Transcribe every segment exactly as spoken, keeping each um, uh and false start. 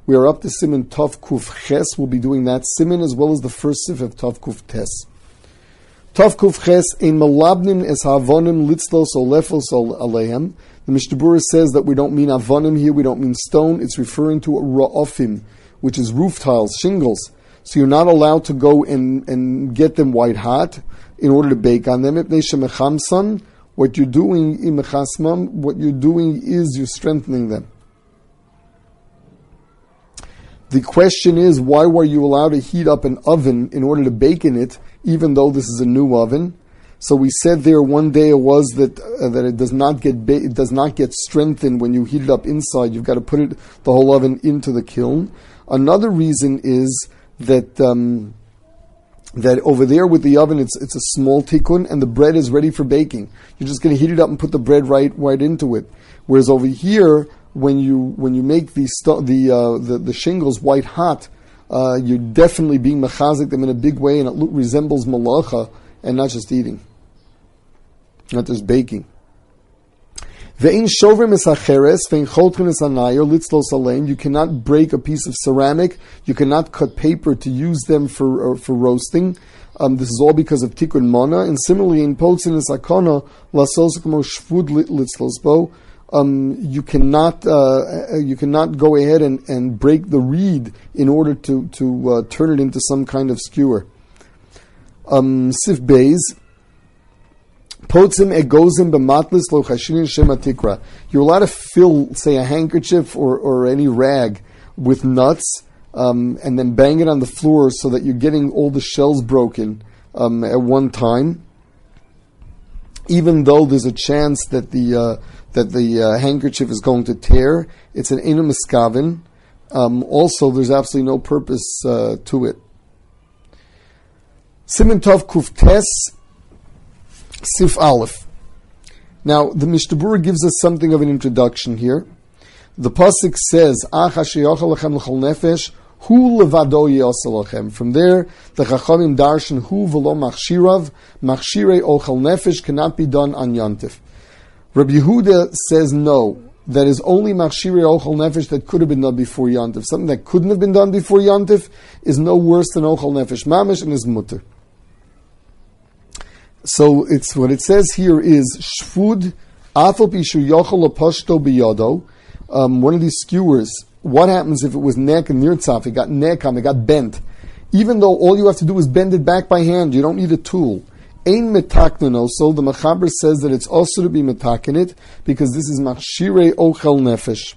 We are up to Siman Tov Kuf Ches. We'll be doing that Siman as well as the first Sif of Tov Kuf Tes. Tov Kuf Ches, Ein Malabnim es Havonim Litzlos o Lefos Alehem. The Mishnah Berurah says that we don't mean Avonim here, we don't mean stone. It's referring to Ra'ofim, which is roof tiles, shingles. So you're not allowed to go and, and get them white hot in order to bake on them. What you're doing, what you're doing is you're strengthening them. The question is, why were you allowed to heat up an oven in order to bake in it, even though this is a new oven? So we said there one day it was that uh, that it does not get ba- it does not get strengthened when you heat it up inside. You've got to put it the whole oven into the kiln. Another reason is that um, that over there with the oven, it's it's a small tikkun and the bread is ready for baking. You're just going to heat it up and put the bread right right into it. Whereas over here, when you when you make the stu- the, uh, the the shingles white hot, uh, you're definitely being mechazik them in a big way, and it lo- resembles malacha and not just eating, not just baking. You cannot break a piece of ceramic. You cannot cut paper to use them for uh, for roasting. Um, this is all because of tikkun mana. And similarly, in potzin esakana lasosakmo shvud litzlosbo, um you cannot uh, you cannot go ahead and, and break the reed in order to to uh, turn it into some kind of skewer. Um, Sif Beis. Potzim egozim b'matlis lo chashinin shema tikra. You're allowed to fill, say, a handkerchief or, or any rag with nuts, um, and then bang it on the floor so that you're getting all the shells broken um, at one time. Even though there's a chance that the uh, that the uh, handkerchief is going to tear, it's an inu miskavin. Um, also, there's absolutely no purpose uh, to it. Siman Tov Kuf Tes. Sif Aleph. Now, the Mishnah Berurah gives us something of an introduction here. The pasuk says, "Ach asher yochel lechem l'chol nefesh, hu levado yosel lachem." From there, the Chachamim darshan hu v'lo machshirav, machshirei ochel nefesh cannot be done on Yontif. Rabbi Yehuda says no, that is only machshirei ochel nefesh that could have been done before Yontif. Something that couldn't have been done before Yontif is no worse than ochel nefesh mamish and is mutter. So it's what it says here is shvud afal pishu yochel lapashto biyado. Um, one of these skewers. What happens if it was neck and nirtzaf? It got nekam, it got bent. Even though all you have to do is bend it back by hand, you don't need a tool. Ein metakneno. So the Mechaber says that it's also to be metakin it because this is machshirei ochel nefesh.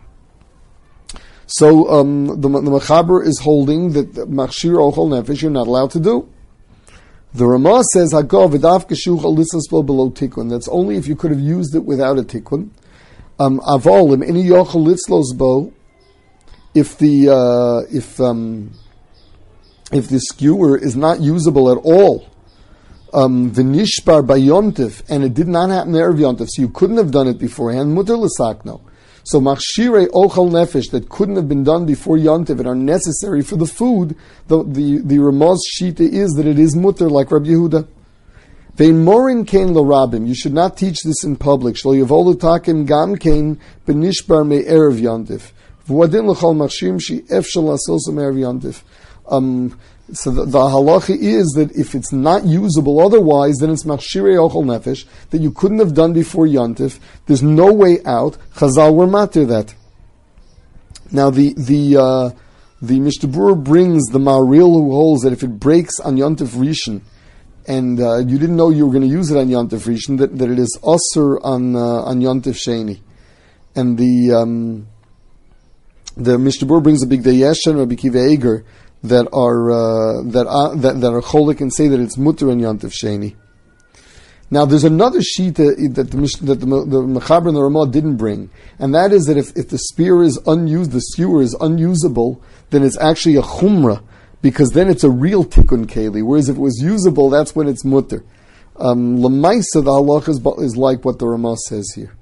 So um, the, the Mechaber is holding that machshir ochel nefesh you're not allowed to do. The Ramah says, "Hagav v'daf keshuch alitzasbo below tikkun." That's only if you could have used it without a tikkun. Um, Avol im any yochel litzlosbo. If the uh, if um, if the skewer is not usable at all, um, v'nishbar by yontif, and it did not happen erev yontif, so you couldn't have done it beforehand. Muter l'sakno. So machshirei ochel nefesh that couldn't have been done before Yontif and are necessary for the food, the the, the Ramah's shita is that it is mutter like Rabbi Yehuda. Vein morin kain l'rabim. You should not teach this in public. Shlo yavolu takim gam kain benishbar me erev Yontif. V'wadin l'chol machshirim she efshal asosam erev Yontif. Um, so the, the halacha is that if it's not usable otherwise, then it's machshirei ochel nefesh that you couldn't have done before Yontif. There's no way out. Chazal were matir that. Now the the uh, the Mishnah Berurah brings the Maharil who holds that if it breaks on Yontif Rishon, and uh, you didn't know you were going to use it on Yontif Rishon, that, that it is usur on uh, on Yontif Sheni, and the um, the Mishnah Berurah brings a big Dayesha and Rabbi Kiva Eger that are uh, that are that, that are cholik and say that it's mutter and Yontif Sheni. Now, there's another shita that the that the, the Mechaber and the Ramah didn't bring, and that is that if, if the spear is unused, the skewer is unusable, then it's actually a chumrah, because then it's a real tikkun keli. Whereas if it was usable, that's when it's mutter. Um, Lamaisa, the halach is, is like what the Ramah says here.